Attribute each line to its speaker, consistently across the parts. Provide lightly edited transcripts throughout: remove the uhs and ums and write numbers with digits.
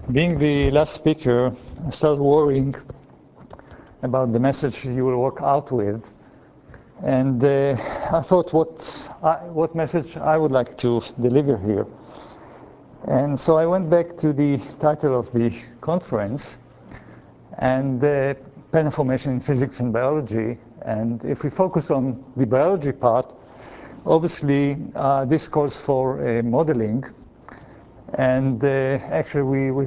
Speaker 1: Being the last speaker, I started worrying about the message you will walk out with. And I thought what message I would like to deliver here. And so I went back to the title of the conference, and pattern formation in physics and biology. And if we focus on the biology part, obviously this calls for modeling. And actually we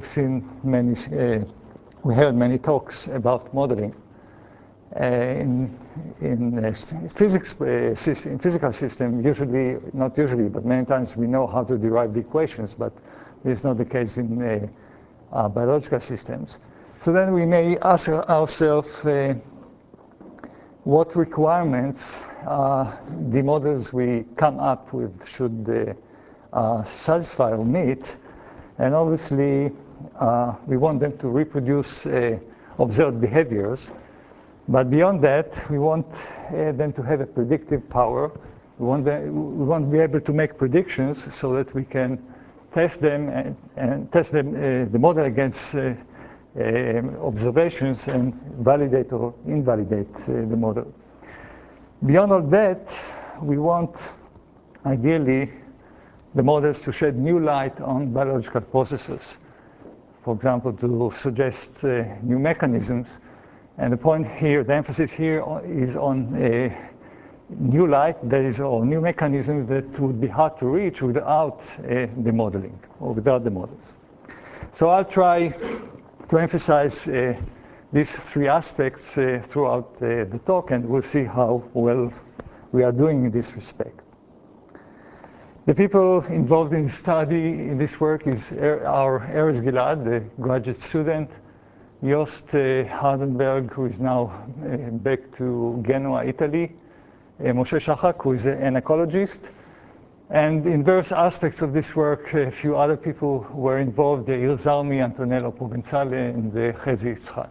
Speaker 1: heard many talks about modeling. In physical system, not usually, but many times we know how to derive the equations, but this is not the case in biological systems. So then we may ask ourselves what requirements the models we come up with should satisfy or meet. And obviously, we want them to reproduce observed behaviors. But beyond that, we want them to have a predictive power. We want to be able to make predictions so that we can test them and test them, the model against observations and validate or invalidate the model. Beyond all that, we want, ideally, the models to shed new light on biological processes. For example, to suggest new mechanisms. And the point here, the emphasis here is on a new light, that is, or new mechanisms that would be hard to reach without the modeling or without the models. So I'll try to emphasize these three aspects throughout the talk, and we'll see how well we are doing in this respect. The people involved in the study in this work are Erez Gilad, the graduate student, Jost Hardenberg, who is now back to Genoa, Italy, Moshe Shachak, who is an ecologist, and in various aspects of this work, a few other people were involved, Yair Zarmi, Antonello Provenzale, and Chezi Yitzhak.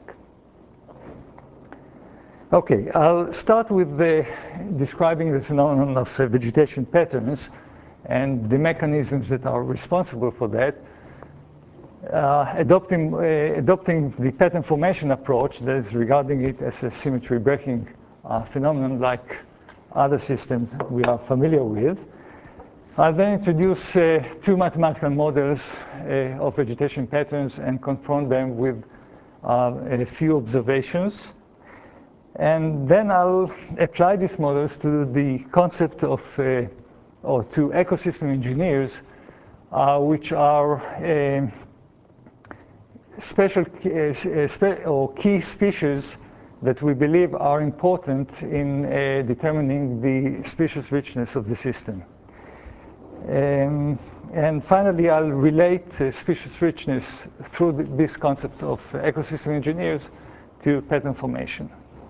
Speaker 1: Okay, I'll start with describing the phenomenon of vegetation patterns and the mechanisms that are responsible for that. Adopting the pattern formation approach, that is regarding it as a symmetry breaking phenomenon like other systems we are familiar with. I'll then introduce two mathematical models of vegetation patterns and confront them with a few observations. And then I'll apply these models to the concept of, or to ecosystem engineers, which are special or key species that we believe are important in determining the species richness of the system. And finally, I'll relate species richness through this concept of ecosystem engineers to pattern formation.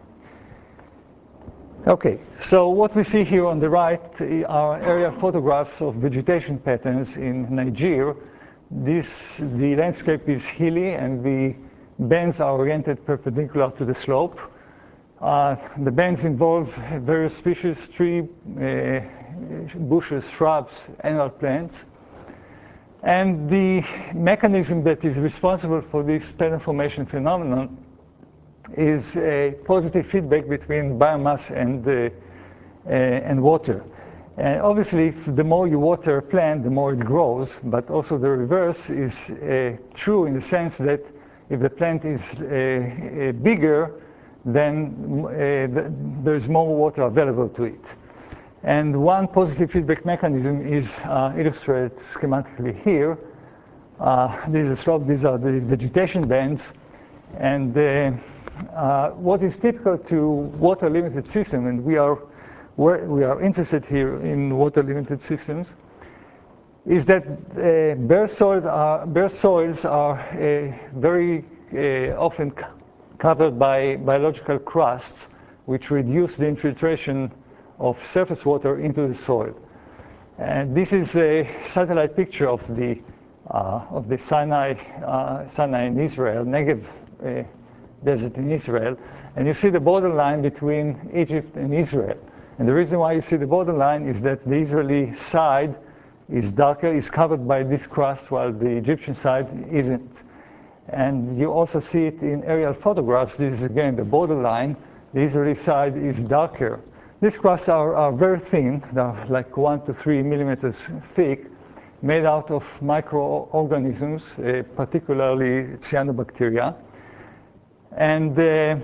Speaker 1: Okay, so what we see here on the right are aerial photographs of vegetation patterns in Niger. The landscape is hilly and the bands are oriented perpendicular to the slope. The bands involve various species, tree, bushes, shrubs, annual plants. And the mechanism that is responsible for this pattern formation phenomenon is a positive feedback between biomass and water. And obviously, the more you water a plant, the more it grows, but also the reverse is true in the sense that if the plant is bigger, then there's more water available to it. And one positive feedback mechanism is illustrated schematically here. These are the vegetation bands. And what is typical to water-limited systems, and we are interested here in water-limited systems, is that bare soils are very often covered by biological crusts, which reduce the infiltration of surface water into the soil. And this is a satellite picture of the Sinai in Israel, Negev desert in Israel, and you see the borderline between Egypt and Israel. And the reason why you see the borderline is that the Israeli side is darker, is covered by this crust, while the Egyptian side isn't. And you also see it in aerial photographs. This is, again, the borderline. The Israeli side is darker. These crusts are very thin. They're like 1 to 3 millimeters thick, made out of microorganisms, particularly cyanobacteria. And the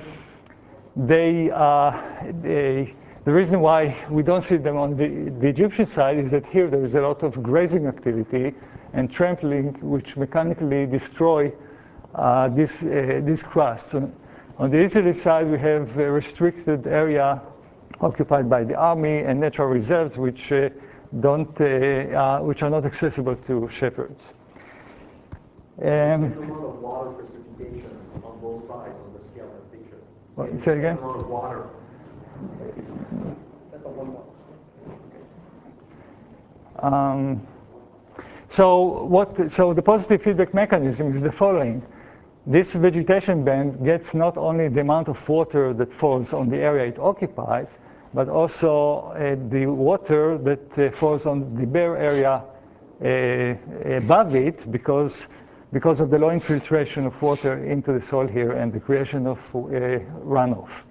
Speaker 1: reason why we don't see them on the Egyptian side is that here there is a lot of grazing activity and trampling, which mechanically destroy these crusts. On the Israeli side, we have a restricted area occupied by the army and natural reserves, which are not accessible to shepherds.
Speaker 2: There's a lot of water precipitation on both sides of the scale of the picture.
Speaker 1: Say again?
Speaker 2: A lot of water. That's a one.
Speaker 1: So the positive feedback mechanism is the following. This vegetation band gets not only the amount of water that falls on the area it occupies, but also the water that falls on the bare area above it because of the low infiltration of water into the soil here and the creation of runoff.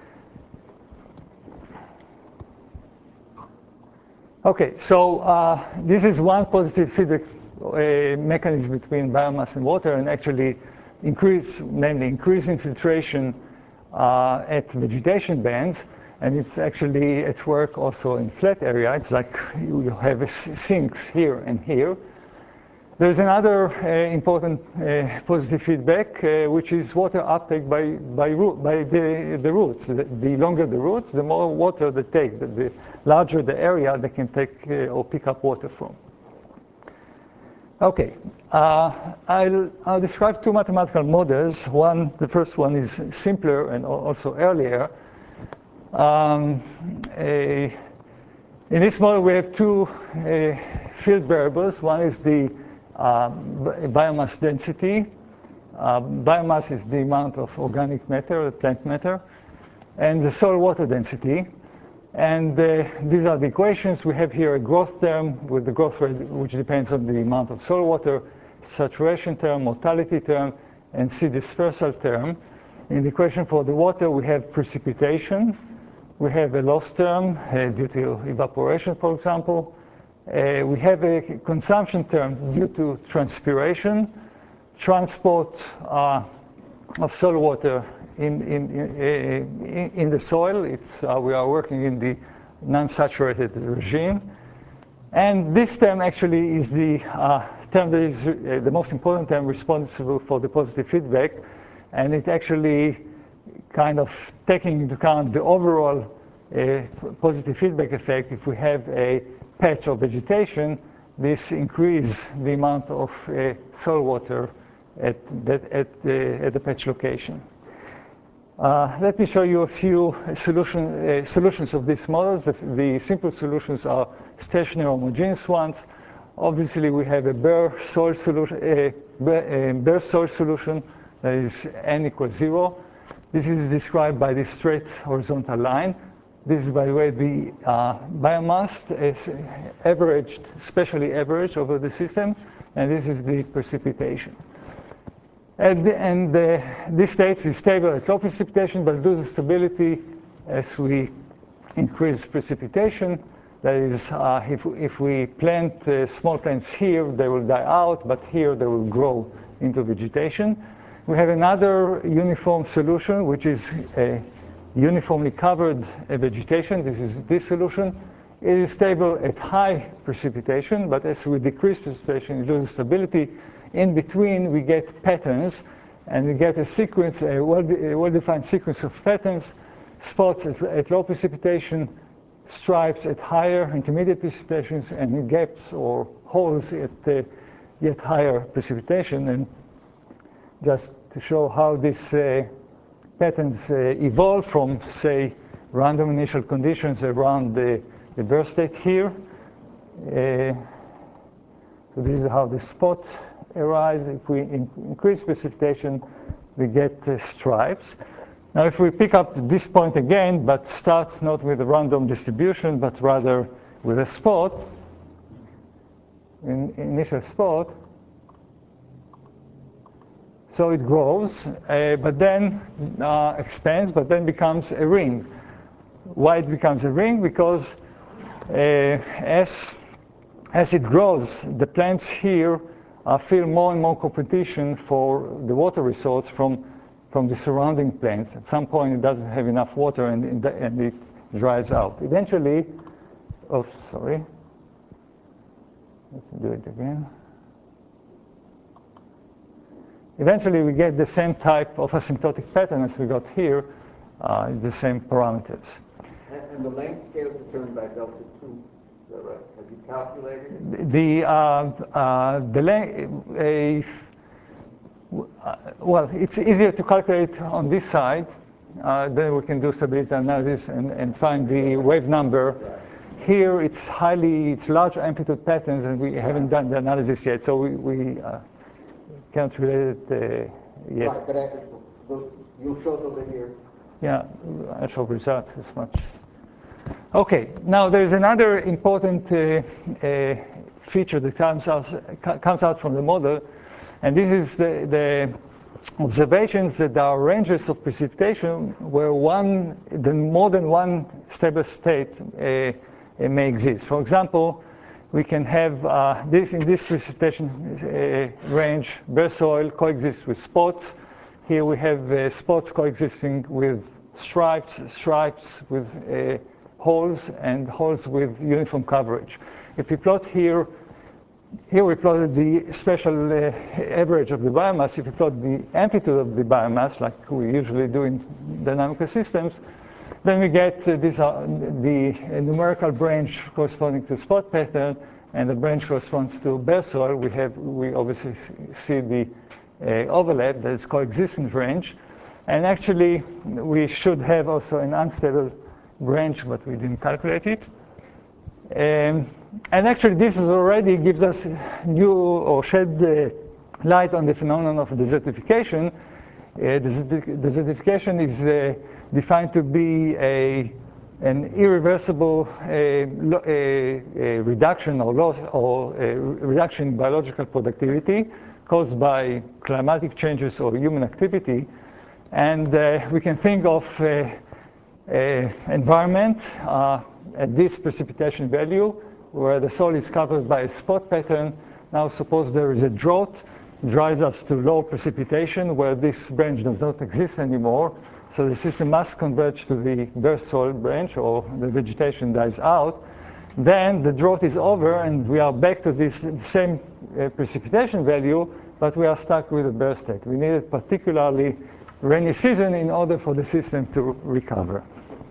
Speaker 1: Okay, so this is one positive feedback mechanism between biomass and water, and actually increase infiltration at vegetation bands, and it's actually at work also in flat area. It's like you have sinks here and here. There's another important positive feedback, which is water uptake by the roots. The longer the roots, the more water they take. The larger the area they can take or pick up water from. Okay, I'll describe two mathematical models. The first one is simpler and also earlier. In this model, we have two field variables. One is the biomass density. Biomass is the amount of organic matter, plant matter, and the soil water density. And these are the equations. We have here a growth term with the growth rate, which depends on the amount of soil water, saturation term, mortality term, and seed dispersal term. In the equation for the water, we have precipitation. We have a loss term due to evaporation, for example. We have a consumption term due to transpiration, transport of soil water in the soil. We are working in the non-saturated regime. And this term actually is the term that is the most important term responsible for the positive feedback. And it actually kind of taking into account the overall positive feedback effect. If we have a patch of vegetation, this increases the amount of soil water at the patch location. Let me show you a few solutions of these models. The simple solutions are stationary homogeneous ones. Obviously, we have a bare soil solution that is n equals 0. This is described by this straight horizontal line. This is, by the way, the biomass is averaged, spatially averaged over the system, and this is the precipitation. And this state is stable at low precipitation, but loses stability as we increase precipitation. That is, if we plant small plants here, they will die out, but here they will grow into vegetation. We have another uniform solution, which is a uniformly covered vegetation. This is this solution. It is stable at high precipitation, but as we decrease precipitation, it loses stability. In between, we get patterns, and we get a sequence, a well-defined sequence of patterns, spots at low precipitation, stripes at higher intermediate precipitations, and gaps or holes at yet higher precipitation. And just to show how these patterns evolve from, say, random initial conditions around the birth state here. So this is how the spot arise. If we increase precipitation, we get stripes. Now, if we pick up this point again, but start not with a random distribution, but rather with a spot, initial spot, So it grows, but then expands, but then becomes a ring. Why it becomes a ring? Because as it grows, the plants here feel more and more competition for the water resource from the surrounding plants. At some point, it doesn't have enough water, and it dries out. Eventually, oh, sorry. Let's do it again. Eventually, we get the same type of asymptotic pattern as we got here, the same parameters.
Speaker 2: And the length scale determined by delta 2, is that right? Have you calculated it?
Speaker 1: Well, it's easier to calculate on this side. Then we can do stability analysis and find the wave number. Here, it's large amplitude patterns, and we haven't done the analysis yet, so we can't relate it yet.
Speaker 2: Right, but you'll show the linear.
Speaker 1: Yeah, I show results as much. Okay, now there's another important feature that comes out from the model, and this is the observations that there are ranges of precipitation where more than one stable state may exist. For example, we can have in this precipitation range, bare soil coexists with spots. Here we have spots coexisting with stripes with holes, and holes with uniform coverage. If we plot here we plotted the special average of the biomass. If we plot the amplitude of the biomass, like we usually do in dynamical systems, then we get these are the numerical branch corresponding to spot pattern, and the branch corresponds to bare soil. We obviously see the overlap, that is coexistence range. And actually, we should have also an unstable branch, but we didn't calculate it. And actually, this already gives us new or shed light on the phenomenon of desertification. Desertification is defined to be an irreversible reduction or loss or reduction in biological productivity caused by climatic changes or human activity. And we can think of environment at this precipitation value where the soil is covered by a spot pattern. Now suppose there is a drought, drives us to low precipitation where this branch does not exist anymore. So the system must converge to the bare soil branch, or the vegetation dies out. Then the drought is over and we are back to this same precipitation value, but we are stuck with a bare state. We need a particularly rainy season in order for the system to recover.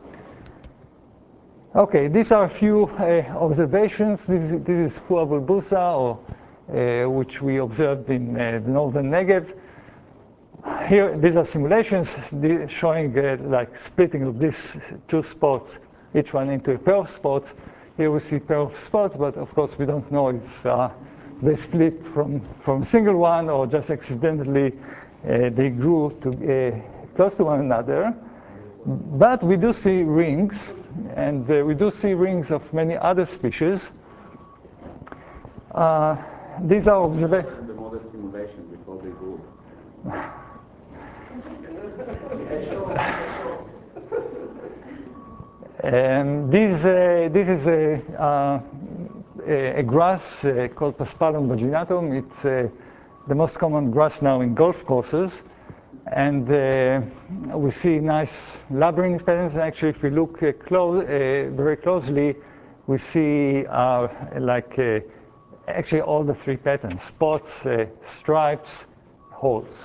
Speaker 1: Okay, these are a few observations. This is Pua bulbosa, which we observed in the northern Negev. Here, these are simulations showing like splitting of these two spots, each one into a pair of spots. Here we see a pair of spots, but of course we don't know if they split from a single one or just accidentally they grew close to one another. But we do see rings, and we do see rings of many other species. These are observations.
Speaker 3: The model simulation before they grew.
Speaker 1: This is a grass called Paspalum vaginatum. It's the most common grass now in golf courses. And we see nice labyrinth patterns. Actually, if we look very closely, we see actually all the three patterns: spots, stripes, holes.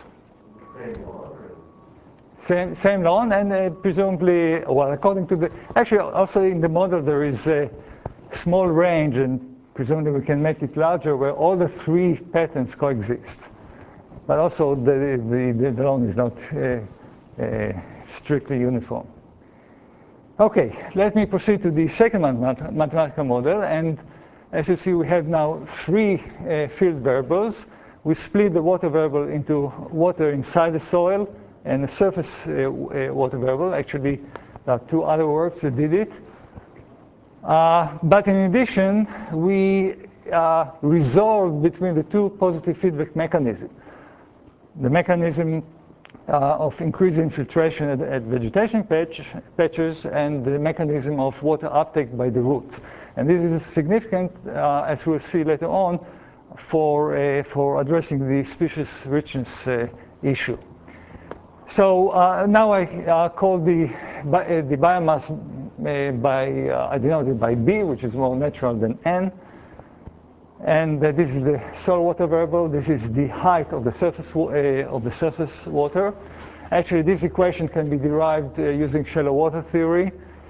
Speaker 1: Same lawn, and presumably, well, according to actually also in the model there is a small range, and presumably we can make it larger where all the three patterns coexist. But also the lawn is not strictly uniform. Okay, let me proceed to the second mathematical model, and as you see, we have now three field variables. We split the water variable into water inside the soil and a surface water variable. Actually, there are two other works that did it. But in addition, we resolved between the two positive feedback mechanisms. the mechanism of increased infiltration at vegetation patches, and the mechanism of water uptake by the roots. And this is significant, as we'll see later on, for addressing the species richness issue. So now I call the biomass I denoted by B, which is more natural than N. And this is the soil water variable. This is the height of the surface water. Actually, this equation can be derived using shallow water theory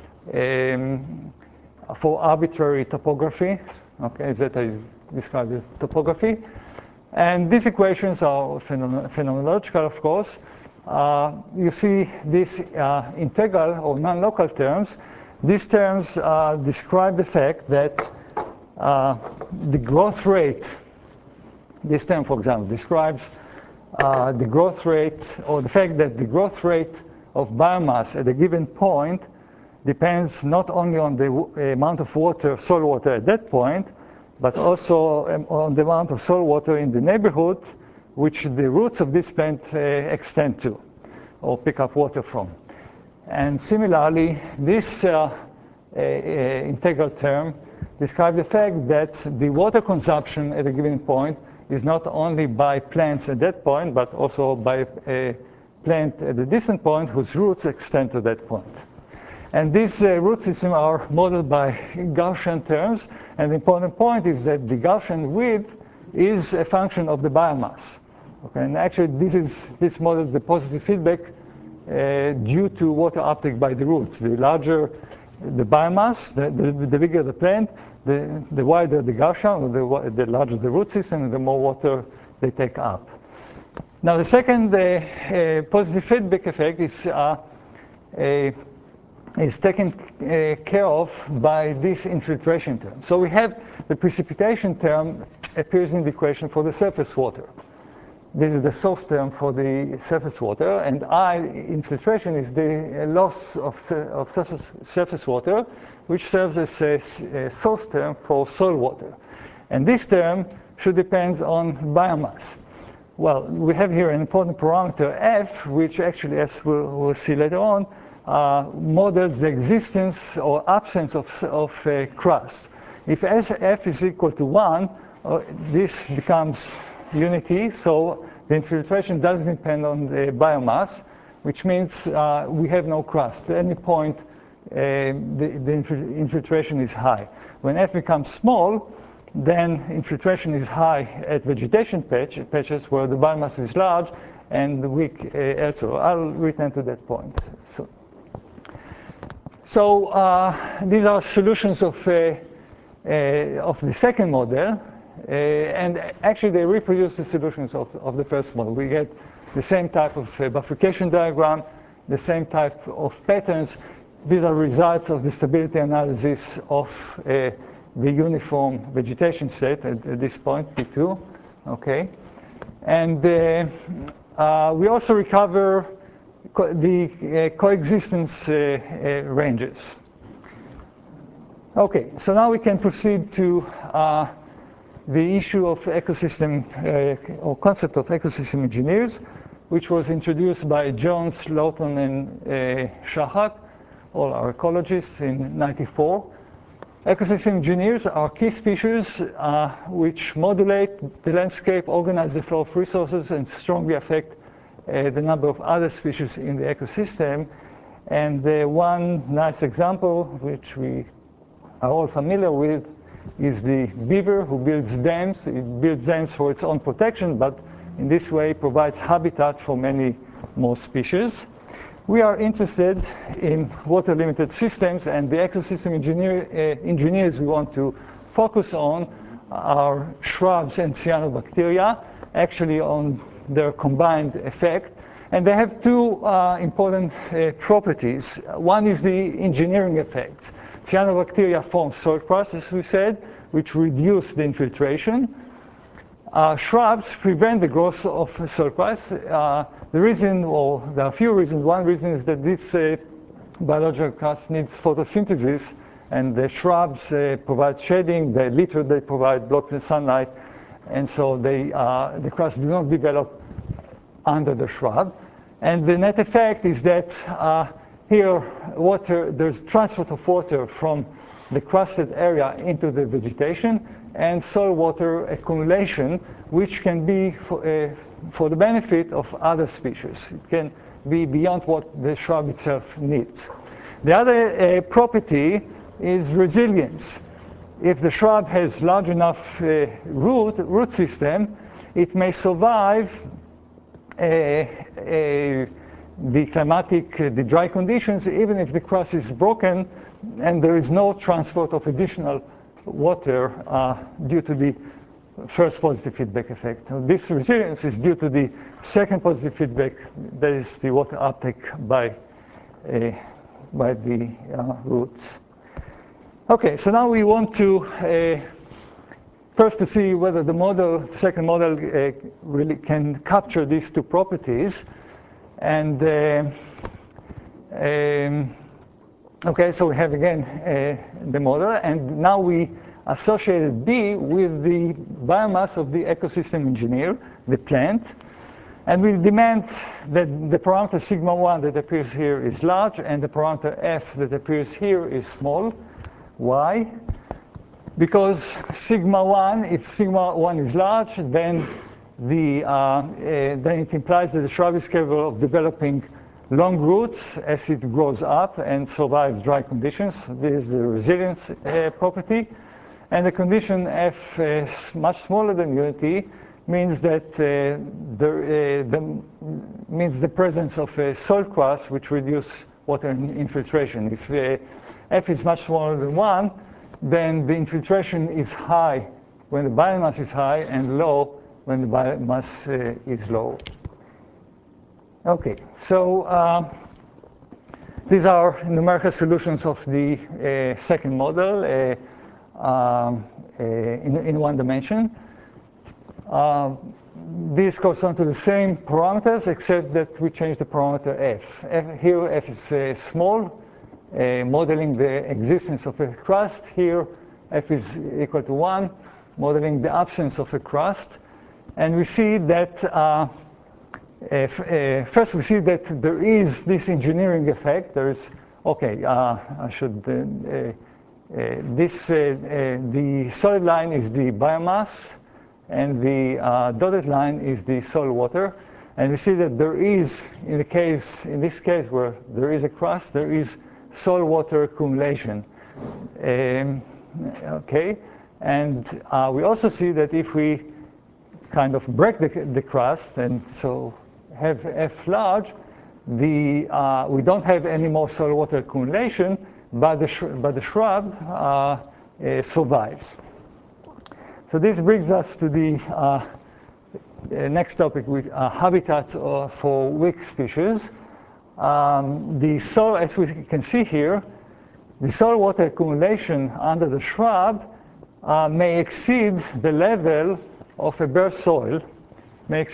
Speaker 1: for arbitrary topography. Okay, that is described as topography. And these equations are phenomenological, of course. You see these integral or non-local terms. These terms describe the fact that the growth rate, this term, for example, describes the growth rate, or the fact that the growth rate of biomass at a given point depends not only on the amount of water, soil water at that point, but also on the amount of soil water in the neighborhood which the roots of this plant extend to or pick up water from. And similarly, this integral term describes the fact that the water consumption at a given point is not only by plants at that point, but also by a plant at a distant point whose roots extend to that point. And these root systems are modeled by Gaussian terms. And the important point is that the Gaussian width is a function of the biomass. Okay, and actually, this models the positive feedback due to water uptake by the roots. The larger the biomass, the bigger the plant, the wider the Gaussian, or the larger the root system, the more water they take up. Now, the second positive feedback effect is taken care of by this infiltration term. So we have the precipitation term appears in the equation for the surface water. This is the source term for the surface water, and I, infiltration, is the loss of surface water, which serves as a source term for soil water. And this term should depend on biomass. Well, we have here an important parameter, F, which actually, as we'll see later on, models the existence or absence of crust. If F is equal to 1, this becomes unity, so the infiltration doesn't depend on the biomass, which means we have no crust. At any point, the infiltration is high. When F becomes small, then infiltration is high at vegetation patches where the biomass is large and weak elsewhere. I'll return to that point. So these are solutions of the second model. And actually, they reproduce the solutions of the first model. We get the same type of bifurcation diagram, the same type of patterns. These are results of the stability analysis of the uniform vegetation set at this point, P2. Okay, and we also recover the coexistence ranges. Okay, so now we can proceed to the issue of ecosystem or concept of ecosystem engineers, which was introduced by Jones, Lawton, and Shahak, all our ecologists, in '94. Ecosystem engineers are key species which modulate the landscape, organize the flow of resources, and strongly affect the number of other species in the ecosystem. And one nice example, which we are all familiar with, is the beaver, who builds dams. It builds dams for its own protection, but in this way provides habitat for many more species. We are interested in water-limited systems, and the ecosystem engineers we want to focus on are shrubs and cyanobacteria, actually on their combined effect. And they have two important properties. One is the engineering effect. Cyanobacteria form soil crust, as we said, which reduce the infiltration. Shrubs prevent the growth of soil crust. The reason, or there are a few reasons. One reason is that this biological crust needs photosynthesis, and the shrubs provide shading. The litter they provide blocks the sunlight, and so the crust do not develop under the shrub. And the net effect is that here there's transport of water from the crusted area into the vegetation, and soil water accumulation, which can be for the benefit of other species. It can be beyond what the shrub itself needs. The other property is resilience. If the shrub has large enough root system, it may survive the dry conditions, even if the crust is broken and there is no transport of additional water due to the first positive feedback effect. This resilience is due to the second positive feedback, that is the water uptake by the roots. Okay, so now we want to first to see whether the second model really can capture these two properties. And okay, so we have again the model, and now we associated B with the biomass of the ecosystem engineer, the plant, and we demand that the parameter sigma 1 that appears here is large, and the parameter F that appears here is small. Why? Because sigma 1, if sigma 1 is large, then it implies that the shrub is capable of developing long roots as it grows up and survives dry conditions. This is the resilience property. And the condition F is much smaller than unity means that means the presence of a soil crust which reduces water infiltration. If F is much smaller than 1, then the infiltration is high when the biomass is high and low when the biomass is low. Okay, so these are numerical solutions of the second model in one dimension. These correspond to the same parameters, except that we change the parameter F. Here, F is small, modeling the existence of a crust. Here, F is equal to 1, modeling the absence of a crust. And we see that, first we see that there is this engineering effect. There is, okay, I should, the solid line is the biomass, and the dotted line is the soil water. And we see that there is, in this case where there is a crust, there is soil water accumulation. Okay, and we also see that if we kind of break the crust and so have F large, we don't have any more soil water accumulation, but the shrub survives. So this brings us to the next topic, with habitats for weak species. The soil, as we can see here, the soil water accumulation under the shrub may exceed the level of a bare soil, at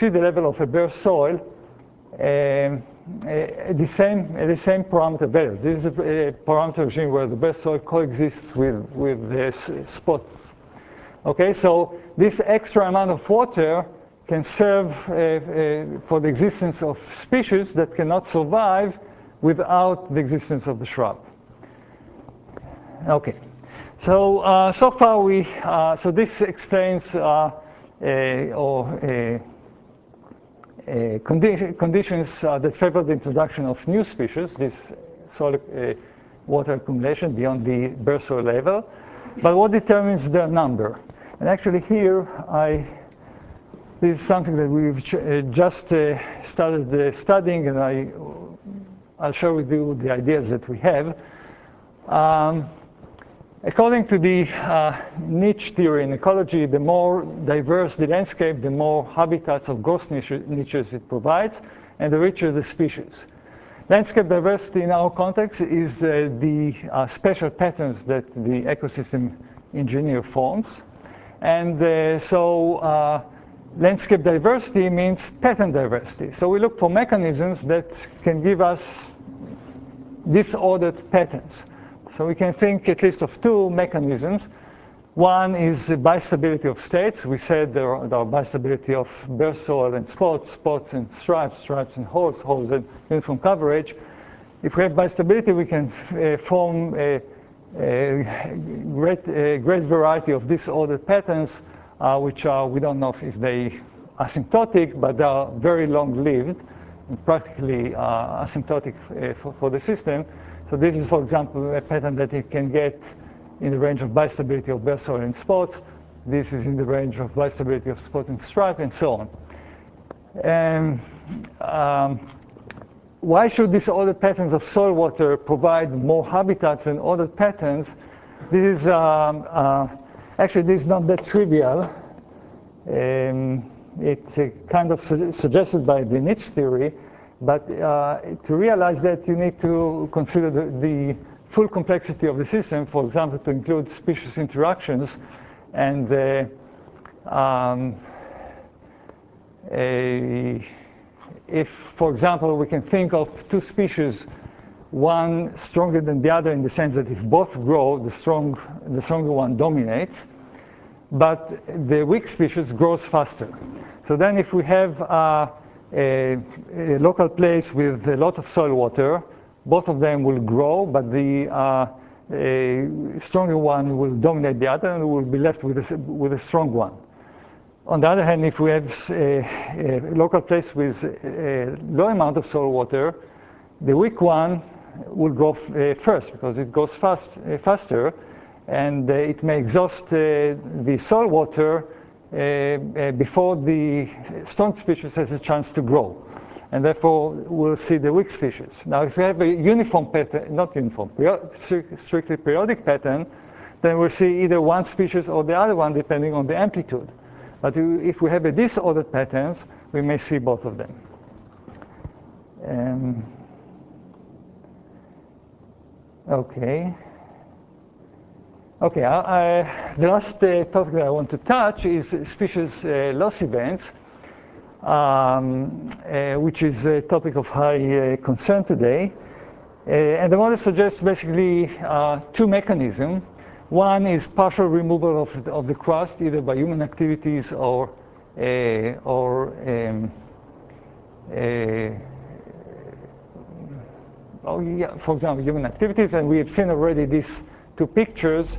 Speaker 1: the same parameter values. This is a parameter regime where the bare soil coexists with the spots. Okay, so this extra amount of water can serve for the existence of species that cannot survive without the existence of the shrub. Okay, so so far so this explains conditions that favor the introduction of new species, this soil water accumulation beyond the bare soil level. But what determines their number? And actually here, this is something that we've just started studying, and I'll share with you the ideas that we have. According to the niche theory in ecology, the more diverse the landscape, the more habitats of growth niches it provides, and the richer the species. Landscape diversity in our context is the special patterns that the ecosystem engineer forms. And so landscape diversity means pattern diversity. So we look for mechanisms that can give us disordered patterns. So we can think at least of two mechanisms One is the bistability of states. We said there are bistability of bare soil and spots, spots and stripes, stripes and holes, holes and uniform coverage. If we have bistability, we can form a great variety of disordered patterns, which are, we don't know if they asymptotic, but they are very long-lived, practically asymptotic for the system. So this is, for example, a pattern that you can get in the range of bistability of bare soil and spots. This is in the range of bistability of spot and stripe, and so on. And why should these ordered patterns of soil water provide more habitats than ordered patterns? This is actually, this is not that trivial. It's kind of suggested by the niche theory, but to realize that you need to consider the full complexity of the system, for example, to include species interactions. And if, for example, we can think of two species, one stronger than the other in the sense that if both grow, the stronger one dominates, but the weak species grows faster. So then if we have a local place with a lot of soil water, both of them will grow, but the stronger one will dominate the other, and we'll be left with a strong one. On the other hand, if we have a local place with a low amount of soil water, the weak one will grow first because it goes faster, and it may exhaust the soil water before the strong species has a chance to grow. And therefore, we'll see the weak species. Now, if we have a uniform pattern, not uniform, strictly periodic pattern, then we'll see either one species or the other one, depending on the amplitude. But if we have a disordered patterns, we may see both of them. Okay. Okay, the last topic that I want to touch is species loss events, which is a topic of high concern today. And I want to suggest basically two mechanisms. One is partial removal of the crust, either by human activities or for example, human activities. And we have seen already these two pictures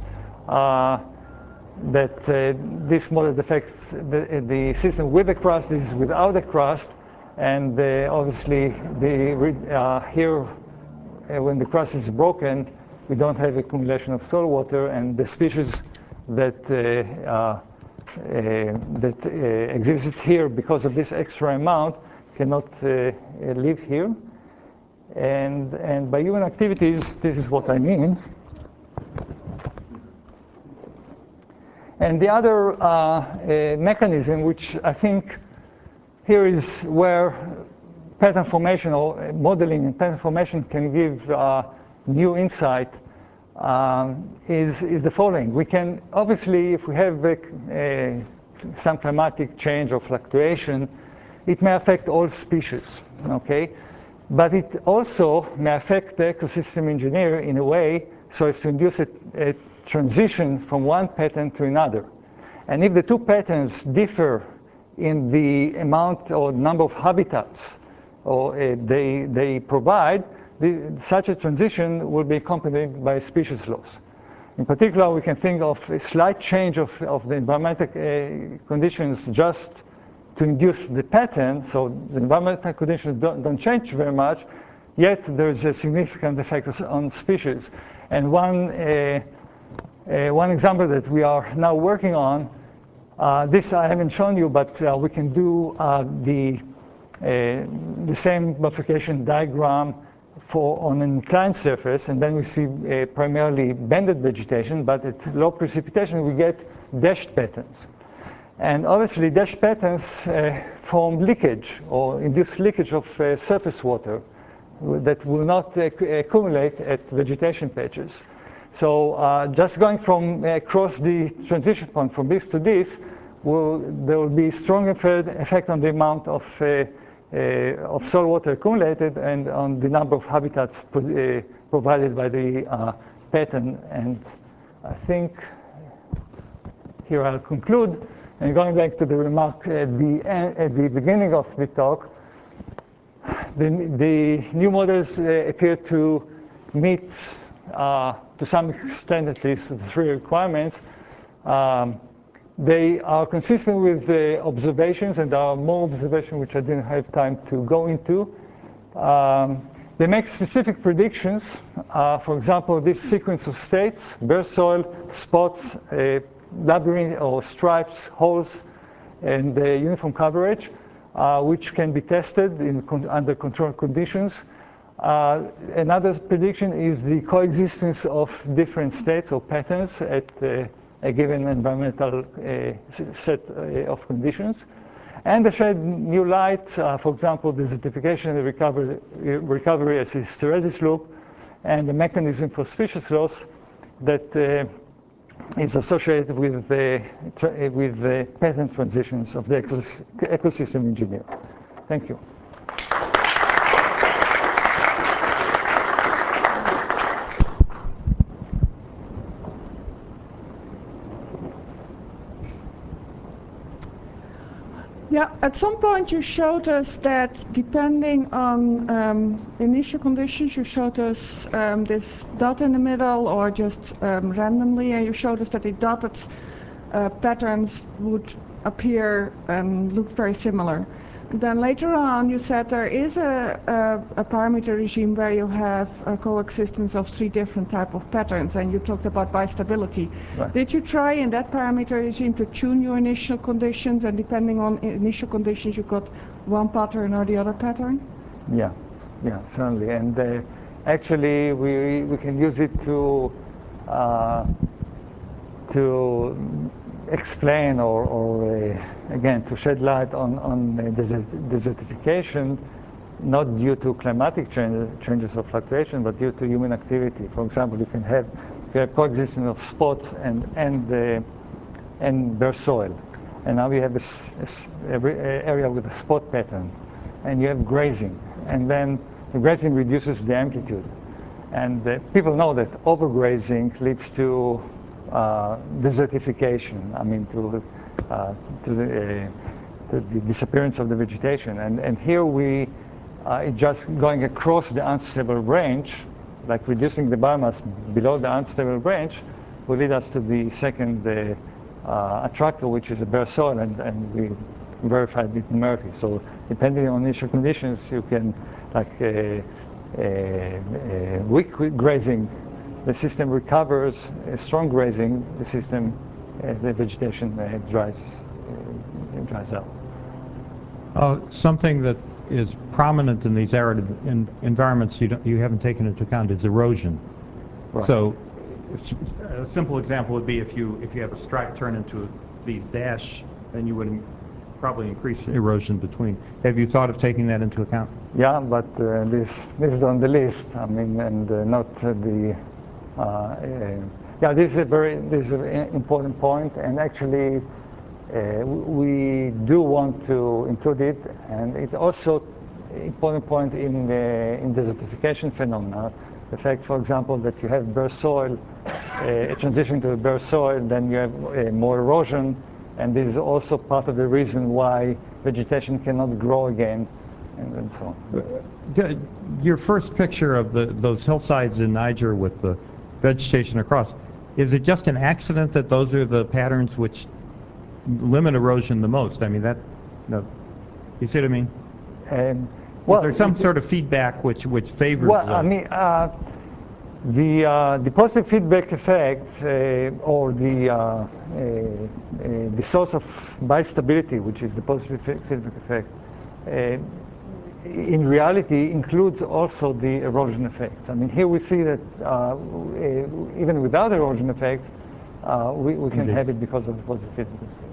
Speaker 1: that this model affects the system with the crust, this is without the crust. And obviously, here, when the crust is broken, we don't have accumulation of soil water, and the species that existed here because of this extra amount cannot live here. And by human activities, this is what I mean. And the other mechanism, which I think here is where pattern formation or modeling and pattern formation can give new insight, is the following. We can, obviously, if we have some climatic change or fluctuation, it may affect all species, okay? But it also may affect the ecosystem engineer in a way so as to induce a transition from one pattern to another. And if the two patterns differ in the amount or number of habitats or they provide, such a transition will be accompanied by species loss. In particular, we can think of a slight change of the environmental conditions just to induce the pattern, so the environmental conditions don't change very much, yet there's a significant effect on species. And one example that we are now working on, this I haven't shown you, but we can do the same bifurcation diagram on an inclined surface, and then we see primarily banded vegetation, but at low precipitation we get dashed patterns. And obviously dashed patterns form leakage or induce leakage of surface water that will not accumulate at vegetation patches. So just going from across the transition point from this to this, there will be strong effect on the amount of soil water accumulated and on the number of habitats provided by the pattern. And I think here I'll conclude. And going back to the remark at the beginning of the talk, the new models appear to meet, to some extent at least, the three requirements. They are consistent with the observations, and there are more observations which I didn't have time to go into. They make specific predictions. For example, this sequence of states: bare soil, spots, labyrinth or stripes, holes, and uniform coverage, which can be tested under controlled conditions. Another prediction is the coexistence of different states or patterns at a given environmental set of conditions. And they shed new light, for example, desertification and recovery as a hysteresis loop, and the mechanism for species loss that is associated with the pattern transitions of the ecosystem engineer. Thank you.
Speaker 4: Yeah, at some point you showed us that depending on initial conditions, you showed us this dot in the middle or just randomly, and you showed us that the dotted patterns would appear and look very similar. Then later on, you said there is a parameter regime where you have a coexistence of three different type of patterns, and you talked about bistability.
Speaker 1: Right.
Speaker 4: Did you try in that parameter regime to tune your initial conditions, and depending on initial conditions, you got one pattern or the other pattern?
Speaker 1: Yeah, certainly. And actually, we can use it to explain or again, to shed light on desertification, not due to climatic changes or fluctuation, but due to human activity. For example, you have coexistence of spots and bare soil. And now you have every area with a spot pattern, and you have grazing. And then the grazing reduces the amplitude. And people know that overgrazing leads to desertification, I mean to the disappearance of the vegetation. And here just going across the unstable range, like reducing the biomass below the unstable range, will lead us to the second attractor, which is a bare soil, and we verified it numerically. So depending on initial conditions, you can, like weak grazing, the system recovers. Strong grazing, the system, the vegetation dries out.
Speaker 5: Something that is prominent in these arid environments you haven't taken into account is erosion. Right. So a simple example would be if you have a stripe turn into these dash, then you would probably increase erosion between. Have you thought of taking that into account?
Speaker 1: Yeah, but this is on the list. I mean, and not the. Yeah, this is an important point, and actually we do want to include it, and it's also an important point in the desertification phenomena. The fact, for example, that you have bare soil, a transition to a bare soil, then you have more erosion, and this is also part of the reason why vegetation cannot grow again, and so on.
Speaker 5: Your first picture of those hillsides in Niger with the vegetation across, is it just an accident that those are the patterns which limit erosion the most? I mean, you see what I mean? Well, is there some sort of feedback which favors?
Speaker 1: Well, I mean, the positive feedback effect or the source of bistability, which is the positive feedback effect, in reality includes also the erosion effects. I mean, here we see that even without erosion effects, we can have it because of the positive feedback effect.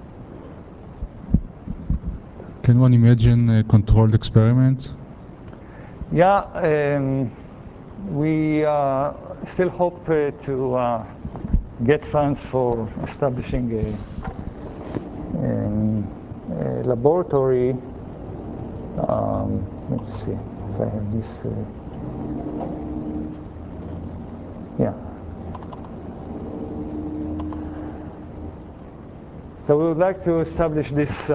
Speaker 6: Can one imagine controlled experiments?
Speaker 1: Yeah, we still hope to get funds for establishing a laboratory. Let's see if I have this. Yeah. So we would like to establish this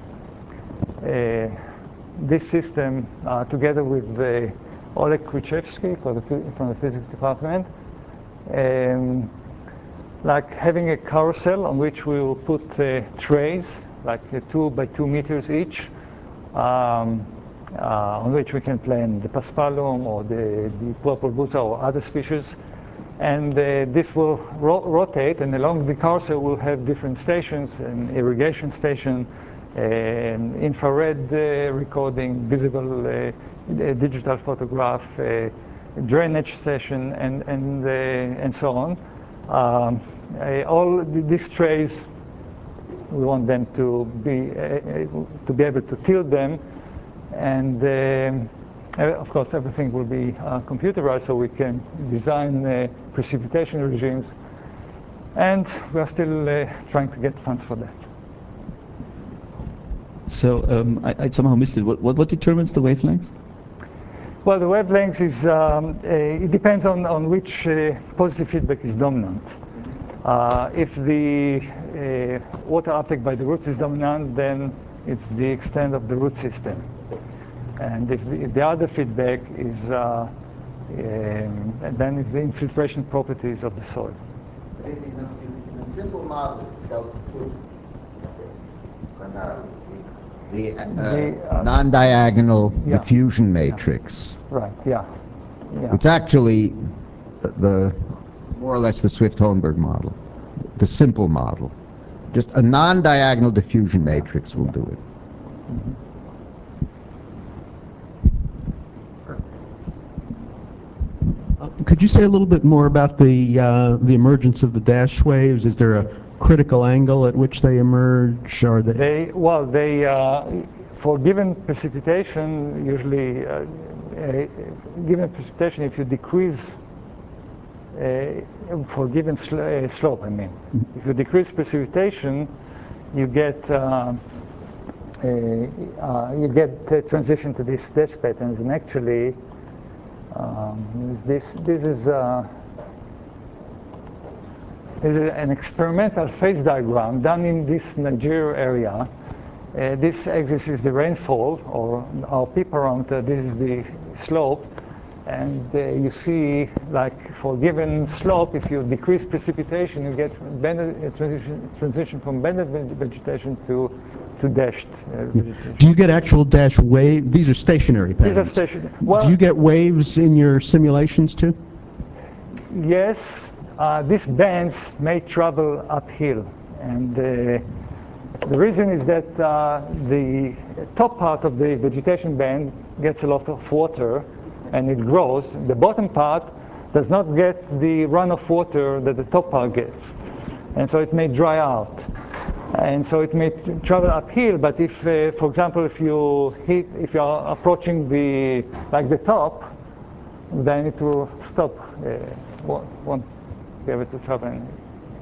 Speaker 1: this system together with Oleg Krichevsky from the physics department, like having a carousel on which we will put trays, like 2 by 2 meters each, on which we can plant the paspalum or the purple buza or other species. And this will rotate, and along the carousel we'll have different stations: an irrigation station, an infrared recording, visible digital photograph, drainage station, and so on. All these trays, we want them to be able to tilt them, and of course everything will be computerized, so we can design precipitation regimes, and we are still trying to get funds for that.
Speaker 7: So I somehow missed it. What determines the wavelengths?
Speaker 1: Well, the wavelength is, it depends on which positive feedback is dominant. If the water uptake by the roots is dominant, then it's the extent of the root system. And if the other feedback is, then it's the infiltration properties of the soil.
Speaker 8: In a simple model, it's dealt with the non-diagonal diffusion matrix.
Speaker 1: Right, yeah.
Speaker 8: It's actually the more or less the Swift-Holmberg model, the simple model. Just a non-diagonal diffusion matrix will do it.
Speaker 9: Could you say a little bit more about the emergence of the dash waves? Is there a critical angle at which they emerge? Or
Speaker 1: for given precipitation, usually given precipitation, if you decrease for given slope, I mean, if you decrease precipitation, you get transition to these dash patterns, and actually. This is an experimental phase diagram done in this Nigeria area. This axis is the rainfall, or our P parameter. This is the slope, and you see, like for given slope, if you decrease precipitation, you get transition from banded vegetation to dashed vegetation.
Speaker 9: Do you get actual dash wave? These are stationary patterns.
Speaker 1: These are stationary. Well,
Speaker 9: do you get waves in your simulations too?
Speaker 1: Yes, these bands may travel uphill, and the reason is that the top part of the vegetation band gets a lot of water and it grows. The bottom part does not get the runoff water that the top part gets, and so it may dry out. And so it may travel uphill, but if, for example, if you are approaching the top, then it will stop, won't be able to travel anymore.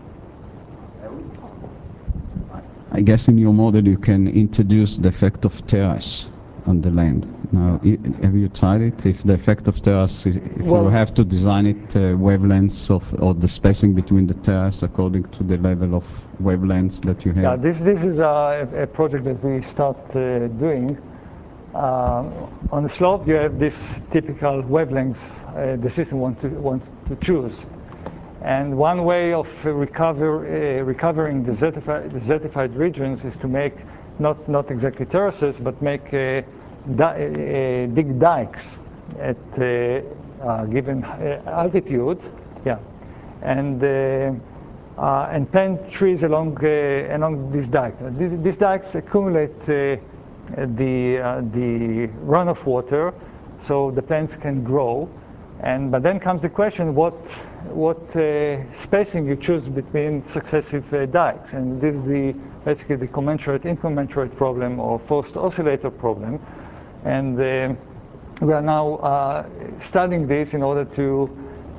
Speaker 10: I guess in your model you can introduce the effect of terrace on the land. Now, have you tried it? If the effect of terrace, if you have to design it wavelengths or the spacing between the terrace according to the level of wavelengths that you have?
Speaker 1: Yeah, this is a project that we start doing. On the slope, you have this typical wavelength the system wants to choose. And one way of recovering the desertified regions is to make not exactly terraces, but make dig dikes at given altitudes, and plant trees along these dikes. These dikes accumulate the runoff water, so the plants can grow. But then comes the question: what spacing you choose between successive dikes? And this is basically the incommensurate problem, or forced oscillator problem. And we are now studying this in order to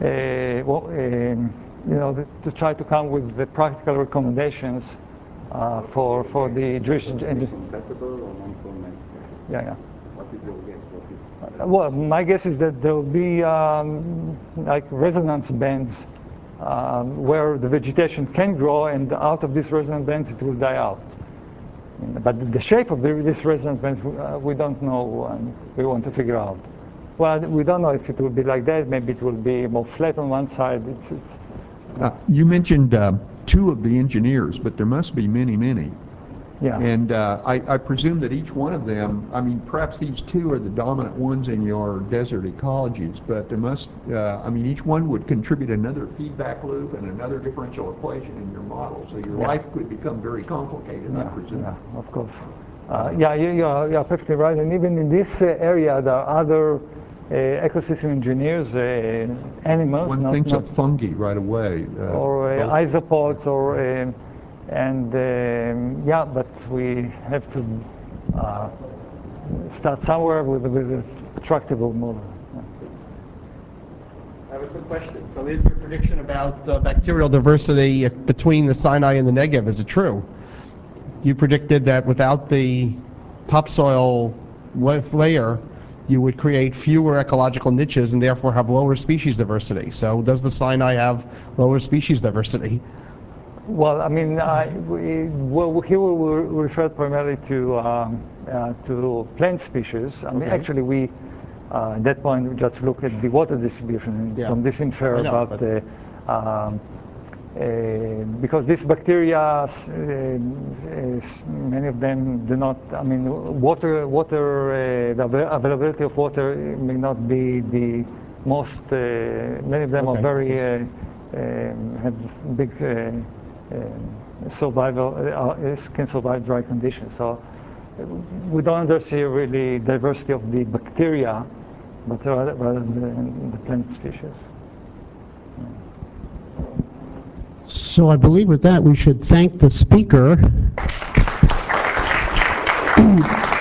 Speaker 1: to try to come with the practical recommendations for the Jewish.
Speaker 3: Compatible or non-conformant?
Speaker 1: Yeah.
Speaker 3: What is your guess?
Speaker 1: Well, my guess is that there will be like resonance bands where the vegetation can grow, and out of these resonant bands it will die out. But the shape of this resonant bands we don't know, and we want to figure out. Well, we don't know if it will be like that. Maybe it will be more flat on one side.
Speaker 11: You mentioned two of the engineers, but there must be many, many.
Speaker 1: Yeah.
Speaker 11: And I presume that each one of them, I mean, perhaps these two are the dominant ones in your desert ecologies, but there must, I mean, each one would contribute another feedback loop and another differential equation in your model. So your life could become very complicated, I presume.
Speaker 1: Yeah, of course. Yeah, you're perfectly right. And even in this area, there are other ecosystem engineers, animals.
Speaker 11: One thinks of fungi right away.
Speaker 1: Or isopods, or yeah, but we have to start somewhere with a tractable model.
Speaker 12: I have a quick question. So is your prediction about bacterial diversity between the Sinai and the Negev, is it true? You predicted that without the topsoil layer, you would create fewer ecological niches and therefore have lower species diversity. So does the Sinai have lower species diversity?
Speaker 1: Well, I mean, here we refer primarily to plant species. I mean, actually, we at that point we just look at the water distribution, and from this infer about the because these bacteria, many of them do not. I mean, the availability of water may not be the most. Many of them are very have big. Survival can survive dry conditions. So we don't understand really diversity of the bacteria, but rather the plant species.
Speaker 9: So I believe with that we should thank the speaker.